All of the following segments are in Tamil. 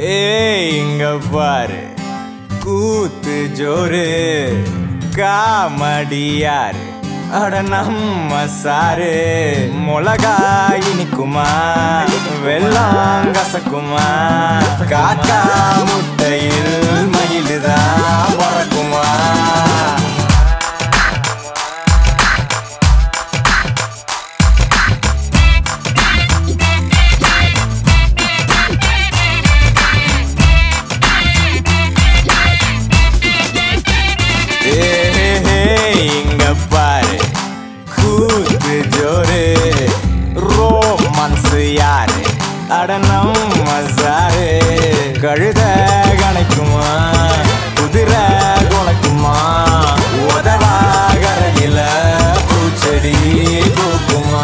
இங்க பாரு கூத்து ஜோரு காமடியாரு அட நம்ம சாரு மிளகா இனிக்குமா வெள்ளம் கசக்குமா காக்கா முட்டையில் மயிலுதான் பறக்குமா இங்க பாரு கூத்து ஜோரு ரோமான்ஸ் யாரு அட நம்ம சாரு கழுத கணைக்குமா குதிரை குலைக்குமா உதவா கரையில பூச்செடி பூக்குமா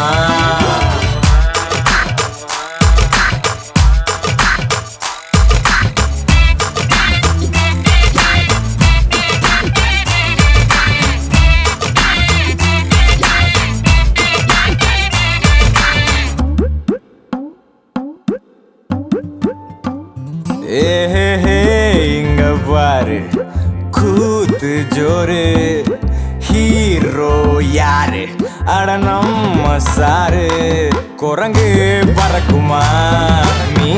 இங்க பாரு கூத்து ஜோரு ஹீரோ யாரு அட நம்ம சாரு குரங்கு பறக்குமா மீ